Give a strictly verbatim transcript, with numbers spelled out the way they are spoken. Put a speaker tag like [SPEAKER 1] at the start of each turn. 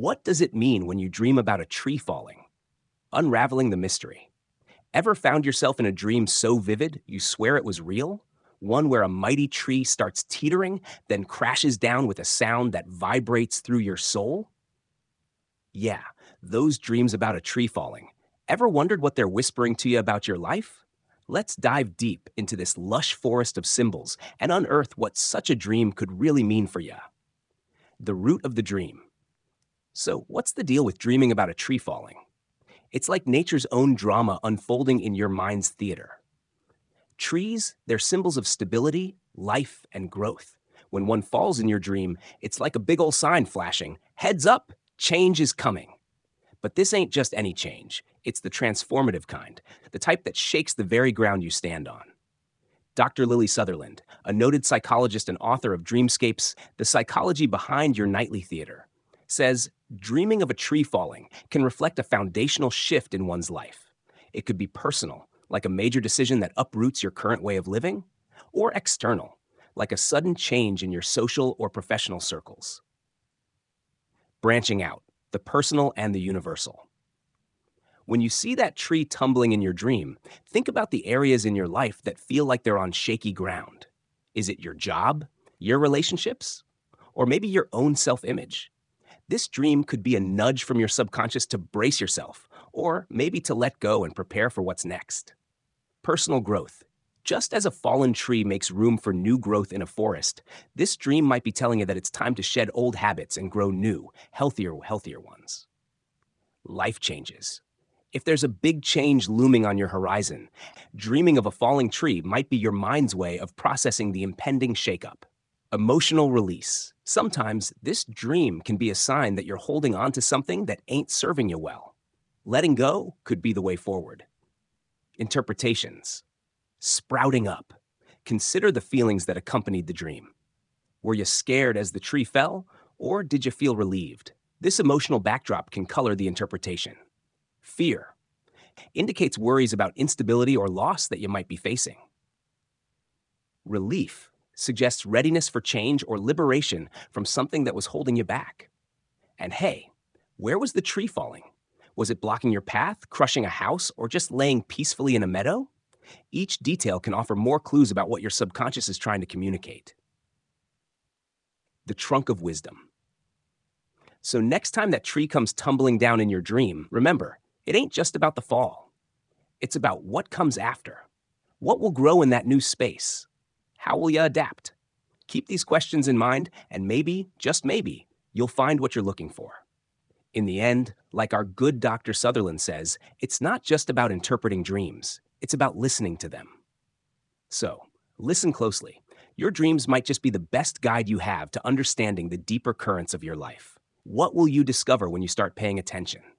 [SPEAKER 1] What does it mean when you dream about a tree falling? Unraveling the mystery. Ever found yourself in a dream so vivid you swear it was real? One where a mighty tree starts teetering, then crashes down with a sound that vibrates through your soul? Yeah, those dreams about a tree falling. Ever wondered what they're whispering to you about your life? Let's dive deep into this lush forest of symbols and unearth what such a dream could really mean for you. The root of the dream. So, what's the deal with dreaming about a tree falling? It's like nature's own drama unfolding in your mind's theater. Trees, they're symbols of stability, life, and growth. When one falls in your dream, it's like a big old sign flashing, heads up, change is coming. But this ain't just any change. It's the transformative kind, the type that shakes the very ground you stand on. Doctor Lily Sutherland, a noted psychologist and author of Dreamscapes, The Psychology Behind Your Nightly Theater, says dreaming of a tree falling can reflect a foundational shift in one's life. It could be personal, like a major decision that uproots your current way of living, or external, like a sudden change in your social or professional circles. Branching out, the personal and the universal. When you see that tree tumbling in your dream, think about the areas in your life that feel like they're on shaky ground. Is it your job, your relationships, or maybe your own self-image? This dream could be a nudge from your subconscious to brace yourself, or maybe to let go and prepare for what's next. Personal growth. Just as a fallen tree makes room for new growth in a forest, this dream might be telling you that it's time to shed old habits and grow new, healthier, healthier ones. Life changes. If there's a big change looming on your horizon, dreaming of a falling tree might be your mind's way of processing the impending shakeup. Emotional release. Sometimes this dream can be a sign that you're holding on to something that ain't serving you well. Letting go could be the way forward. Interpretations. Sprouting up. Consider the feelings that accompanied the dream. Were you scared as the tree fell, or did you feel relieved? This emotional backdrop can color the interpretation. Fear. Indicates worries about instability or loss that you might be facing. Relief. Suggests readiness for change or liberation from something that was holding you back. And hey, where was the tree falling? Was it blocking your path, crushing a house, or just laying peacefully in a meadow? Each detail can offer more clues about what your subconscious is trying to communicate. The trunk of wisdom. So next time that tree comes tumbling down in your dream, remember, it ain't just about the fall. It's about what comes after. What will grow in that new space? How will you adapt? Keep these questions in mind, and maybe, just maybe, you'll find what you're looking for. In the end, like our good Doctor Sutherland says, it's not just about interpreting dreams. It's about listening to them. So, listen closely. Your dreams might just be the best guide you have to understanding the deeper currents of your life. What will you discover when you start paying attention?